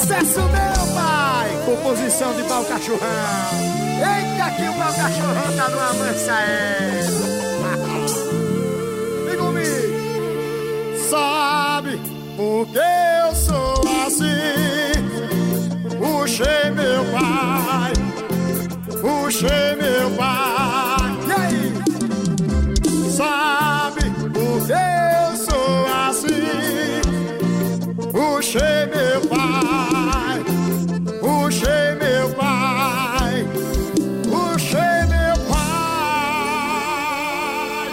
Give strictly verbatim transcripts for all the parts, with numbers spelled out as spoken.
Sucesso meu pai, composição de Pau Cachorrão. Eita que o Pau Cachorrão tá numa mansa é. Vem comigo. Sabe por que eu sou assim? Puxei meu pai, puxei meu pai. E aí? Sabe por que eu sou assim? Puxei meu pai, puxei meu pai, puxei meu pai.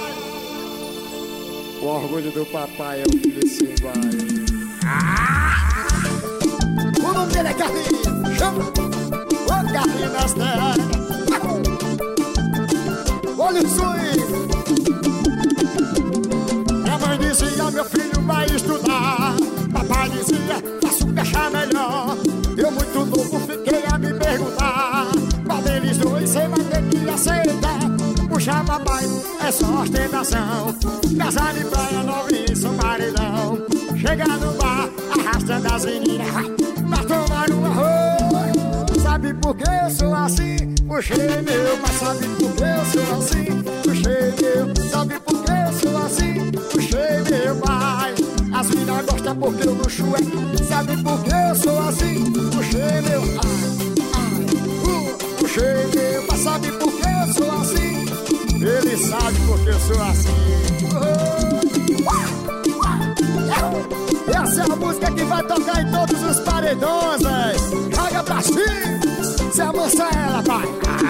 O orgulho do papai é o filho sem pai. Ah! O nome dele é Carlinhos, chama! Ô Carlinhos das terras. Olha o sonho. A mãe dizia, meu filho vai estudar. Papai dizia, faço caixa melhor. Eu muito novo fiquei a me perguntar, qual deles dois você vai ter que aceitar? Puxa papai, é só ostentação. Casar de praia, noviço, maridão. Chegar no bar, arrastando as meninas pra tomar um arroz. Sabe por que eu sou assim? Puxei meu, mas sabe por que eu sou assim? Puxei meu, sabe por que eu sou assim? Puxei meu pai. As meninas gostam porque eu luxo é. Sabe por que eu sou assim? Puxei meu, ai, ai, uh, puxei meu, mas sabe por que eu sou assim? Ele sabe por que eu sou assim. uh, Essa é a música que vai tocar em todos os paredões, véi. Joga pra cima, se amansa ela, pai.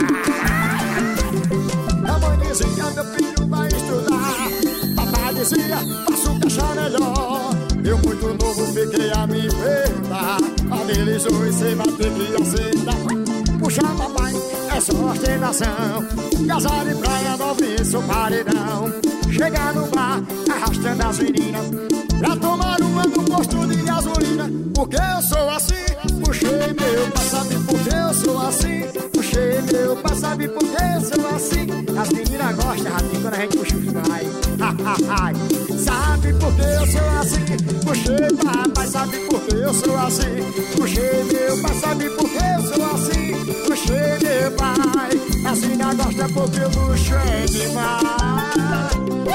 A mãe dizia, meu filho vai estudar. Papai dizia, faço caixa melhor. Eu muito novo fiquei a me perguntar, a deles dois cê vai ter que aceitar. Puxa papai, é só ostentação. Casar de praia, noviço, paredão. Chegar no bar, arrastando as meninas pra tomar uma no posto de gasolina. Porque eu sou assim, puxei meu, pra saber por que eu sou assim. Puxei meu, pra saber por que eu sou assim. As meninas gostam, ratinho, quando a gente puxa o pai. Sabe por que eu sou assim? Puxei papai, sabe por que eu sou assim? Puxei meu pai, sabe por que eu sou assim? Puxei meu pai. As meninas gostam porque o luxo é demais.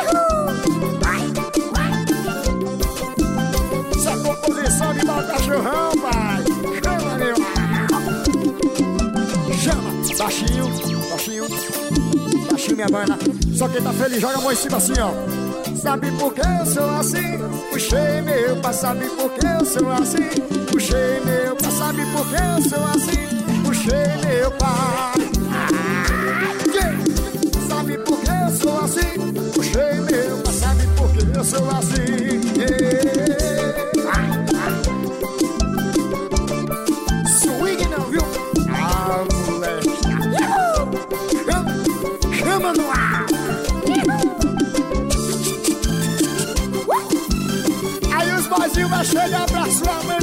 Essa composição de Pau Cachorrão, pai. Chama, meu. Chama, baixinho, baixinho. Baixinho, minha banda. Só quem tá feliz joga a mão em cima assim, ó. Sabe por que eu sou assim? Puxei meu pai, sabe por que eu sou assim? Puxei meu pai, sabe por que eu sou assim? Puxei meu pai. Yeah. Sabe por que eu sou assim? Puxei meu pai, sabe por que eu sou assim? Yeah. Swing não, viu? Ah, moleque. Chama, chama no ar. Aí os boizinhos vai chegar pra sua mãe